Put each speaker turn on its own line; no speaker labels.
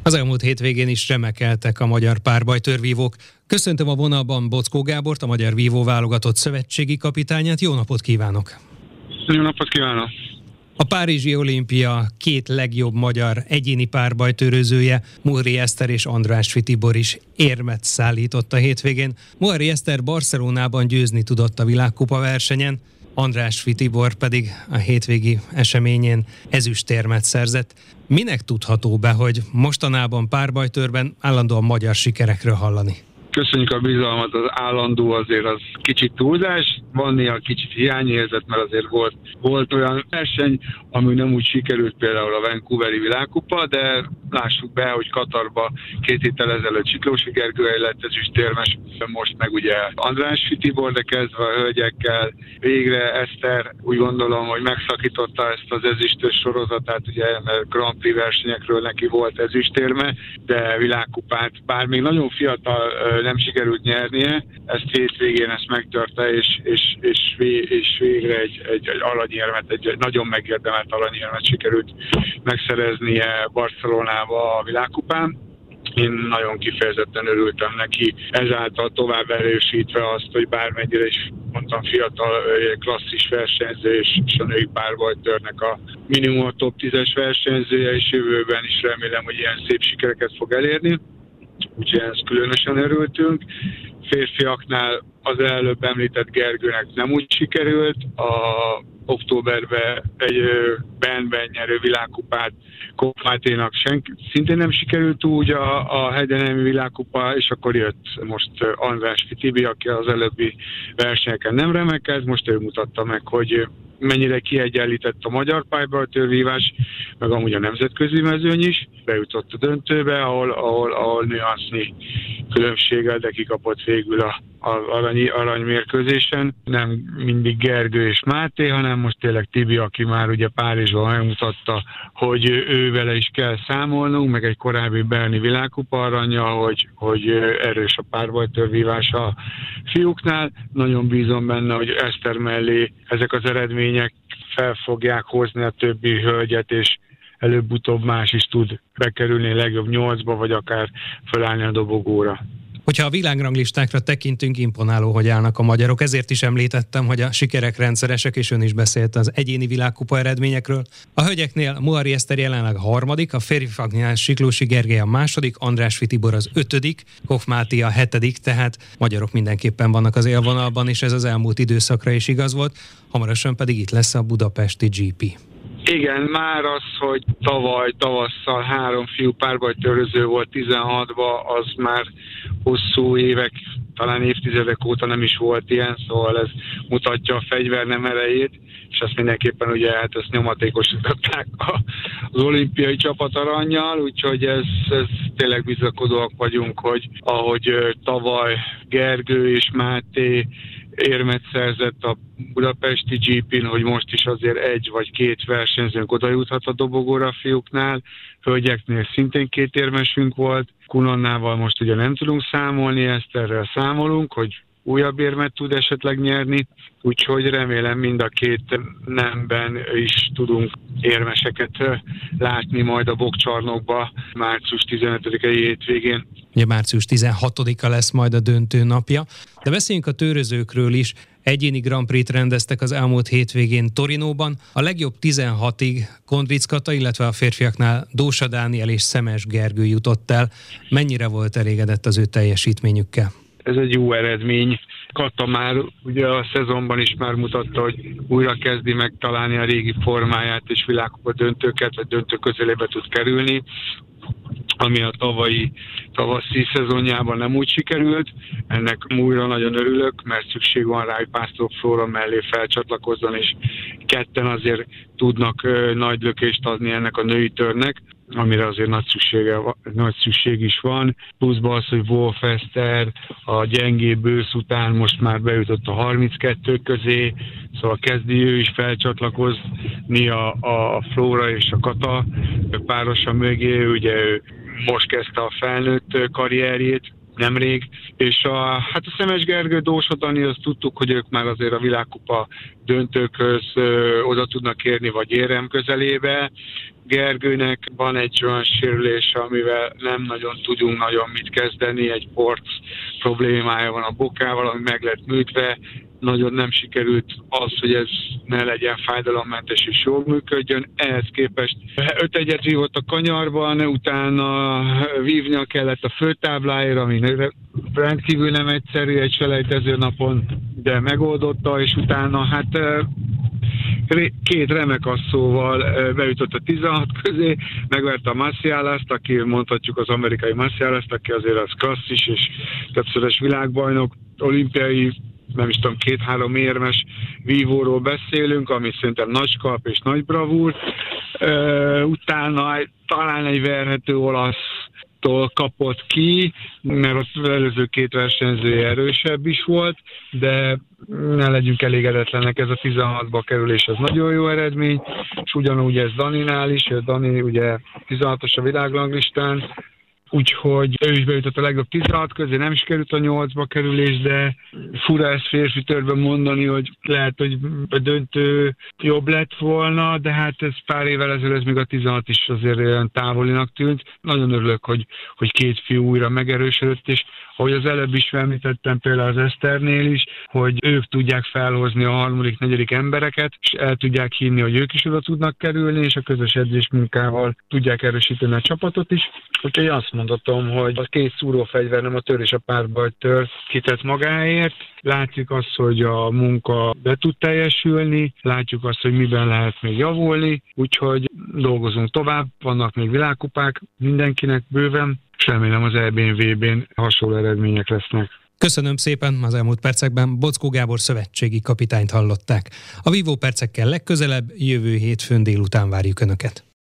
Az elmúlt hétvégén is remekeltek a magyar párbajtőrvívók. Köszöntöm a vonalban Bockó Gábort, a magyar vívóválogatott szövetségi kapitányát. Jó napot kívánok!
Jó napot kívánok!
A Párizsi olimpia két legjobb magyar egyéni párbajtőrözője, Muhri Eszter és Andrássy Tibor is érmet szállított a hétvégén. Muhri Eszter Barcelonában győzni tudott a világkupa versenyen, Andrássy Tibor pedig a hétvégi eseményén ezüstérmet szerzett. Minek tudható be, hogy mostanában párbajtőrben állandóan magyar sikerekről hallani?
Köszönjük a bizalmat, az állandó azért az kicsit túlzás, van néha kicsit hiányérzet, mert azért volt olyan verseny, ami nem úgy sikerült, például a Vancouveri világkupa, de lássuk be, hogy Katarba 2 héttel ezelőtt Siklósi Gergő lett ezüstérmes, most meg ugye Andrássy Tibor, de kezdve a hölgyekkel, végre Eszter úgy gondolom, hogy megszakította ezt az ezüstös sorozatát, ugye, mert Grand Prix versenyekről neki volt ezüstérme, de világkupát, bár még nagyon fiatal nem sikerült nyernie, ezt hétvégén megtörte, és végre egy aranyérmet, egy nagyon megérdemelt aranyérmet sikerült megszereznie Barcelonába a világkupán. Én nagyon kifejezetten örültem neki, ezáltal tovább erősítve azt, hogy bármennyire is mondtam fiatal, klasszis versenyző és a női párbajtőrnek a minimum a top 10-es versenyzője, és jövőben is remélem, hogy ilyen szép sikereket fog elérni. Úgyhogy ezt különösen örültünk. Férfiaknál az előbb említett Gergőnek nem úgy sikerült. Októberben egy bandben nyerő világkupát Koch Máténak szintén nem sikerült úgy a hegyenemi világkupa, és akkor jött most Andrássy Tibi, aki az előbbi versenyeken nem remekelt, most ő mutatta meg, hogy mennyire kiegyenlített a magyar párbajtőrvívás, meg amúgy a nemzetközi mezőny is. Bejutott a döntőbe, ahol nüansznyi különbséggel, de kikapott végül az aranymérkőzésen. Nem mindig Gergő és Máté, hanem most tényleg Tibi, aki már ugye Párizsban megmutatta, hogy ő vele is kell számolnunk, meg egy korábbi berni világkupa aranya, hogy erős a párbajtőrvívás a fiúknál. Nagyon bízom benne, hogy Eszter mellé ezek az eredmények fel fogják hozni a többi hölgyet, és előbb-utóbb más is tud bekerülni a legjobb 8-ba, vagy akár felállni a dobogóra.
Hogyha a világranglistákra tekintünk, imponáló, hogy állnak a magyarok. Ezért is említettem, hogy a sikerek rendszeresek, és ön is beszélt az egyéni világkupa eredményekről. A hölgyeknél Muhri Eszter jelenleg a 3., a férfiaknál Siklósi Gergely a 2., Andrássy Tibor az 5., Koch Máté a 7., tehát magyarok mindenképpen vannak az élvonalban, és ez az elmúlt időszakra is igaz volt. Hamarosan pedig itt lesz a budapesti GP.
Igen, már az, hogy tavaly tavasszal 3 fiú párbajtőröző volt 16-ban, az már hosszú évek, talán évtizedek óta nem is volt ilyen, szóval ez mutatja a fegyvernem erejét, és azt mindenképpen ugye ezt nyomatékosították az olimpiai csapat arannyal, úgyhogy ez tényleg bizakodóak vagyunk, hogy ahogy tavaly Gergő és Máté érmet szerzett a budapesti GP-n, hogy most is azért 1 vagy 2 versenyzőnk oda juthat a dobogóra a fiúknál. Hölgyeknél szintén 2 érmesünk volt. Kunonnával most ugye nem tudunk számolni, Eszterrel számolunk, hogy újabb érmet tud esetleg nyerni, úgyhogy remélem mind a 2 nemben is tudunk érmeseket látni majd a Bokkcsarnokba március 15-i hétvégén.
Ugye március 16-a lesz majd a döntő napja, de beszéljünk a tőrözőkről is. Egyéni Grand Prix-t rendeztek az elmúlt hétvégén Torinóban. A legjobb 16-ig Kondric Kata, illetve a férfiaknál Dósa Dániel és Szemes Gergő jutott el. Mennyire volt elégedett az ő teljesítményükkel?
Ez egy jó eredmény. Kata már ugye a szezonban is már mutatta, hogy újra kezdi megtalálni a régi formáját, és világkupa döntőket, vagy döntő közelébe tud kerülni, ami a tavaszi szezonjában nem úgy sikerült. Ennek újra nagyon örülök, mert szükség van rá, hogy Pásztor Flóra mellé felcsatlakozzon, és ketten azért tudnak nagy lökést adni ennek a női törnek, amire azért nagy szükség is van. Pluszban az, hogy Wolf Eszter a gyengébb ősz után most már bejutott a 32 közé, szóval kezdi ő is felcsatlakozni a Flóra és a Kata párosa mögé. Ugye ő most kezdte a felnőtt karrierjét, nemrég, és a Szemes Gergő, Dósa Dani, azt tudtuk, hogy ők már azért a világkupa döntőkhöz oda tudnak érni, vagy érem közelébe. Gergőnek van egy olyan sérülése, amivel nem nagyon tudunk nagyon mit kezdeni, egy porc problémája van a bokával, ami meg lett műtve, nagyon nem sikerült az, hogy ez ne legyen fájdalommentes és jól működjön. Ehhez képest 5-1-et vívott a kanyarban, utána vívnia kellett a főtábláért, ami rendkívül nem egyszerű egy selejtező napon, de megoldotta, és utána két remek asszóval bejutott a 16 közé, megverte a Massialast, aki mondhatjuk az amerikai Massialast, aki azért az klasszis és többszörös világbajnok, olimpiai, nem is tudom, 2-3 érmes vívóról beszélünk, ami szerintem nagy kalp és nagy bravúr. Utána talán egy verhető olasztól kapott ki, mert az előző két versenyzője erősebb is volt, de ne legyünk elégedetlenek, ez a 16-ba kerülés az nagyon jó eredmény, és ugyanúgy ez Daninál is, Dani ugye 16-os a világranglistán, úgyhogy ő is bejutott a legjobb 16 közé, nem is került a 8-ba kerülés, de fura ezt férfi törben mondani, hogy lehet, hogy a döntő jobb lett volna, de hát ez pár évvel ezelőtt még a 16 is azért olyan távolinak tűnt. Nagyon örülök, hogy két fiú újra megerősödött, és ahogy az előbb is említettem például az Eszternél is, hogy ők tudják felhozni a harmadik, negyedik embereket, és el tudják hinni, hogy ők is oda tudnak kerülni, és a közös edzésmunkával tudják erősíteni a csapatot is. Úgyhogy azt mondhatom, hogy a két szúrófegyver, nem a tör és a párbajtör kitett magáért. Látjuk azt, hogy a munka be tud teljesülni, látjuk azt, hogy miben lehet még javulni, úgyhogy dolgozunk tovább, vannak még világkupák mindenkinek bőven, és remélem az EB-n, VB-n hasonló eredmények lesznek.
Köszönöm szépen, az elmúlt percekben Boczkó Gábor szövetségi kapitányt hallották. A Vívó percekkel legközelebb, jövő hétfőn délután várjuk Önöket.